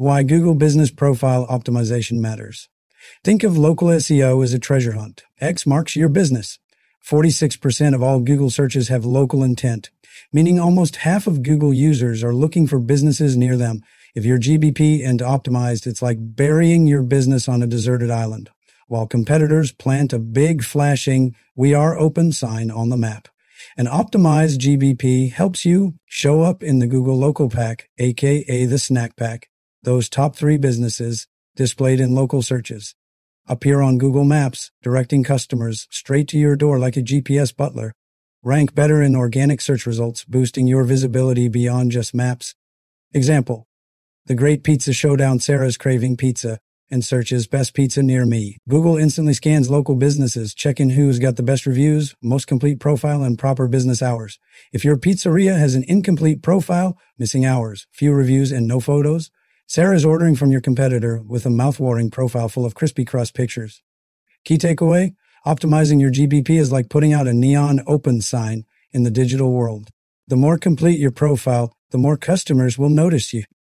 Why Google Business Profile Optimization matters. Think of local SEO as a treasure hunt. X marks your business. 46% of all Google searches have local intent, meaning almost half of Google users are looking for businesses near them. If you're GBP and optimized, it's like burying your business on a deserted island, while competitors plant a big flashing "We are open" sign on the map. An optimized GBP helps you show up in the Google Local Pack, aka the Snack Pack, those top 3 businesses displayed in local searches. Appear on Google Maps, directing customers straight to your door like a GPS butler. Rank better in organic search results, boosting your visibility beyond just maps. Example: the Great Pizza Showdown. Sarah's craving pizza and searches best pizza near me. Google instantly scans local businesses, checking who's got the best reviews, most complete profile, and proper business hours. If your pizzeria has an incomplete profile, missing hours, few reviews, and no photos, Sarah's ordering from your competitor with a mouth-watering profile full of crispy crust pictures. Key takeaway: optimizing your GBP is like putting out a neon open sign in the digital world. The more complete your profile, the more customers will notice you.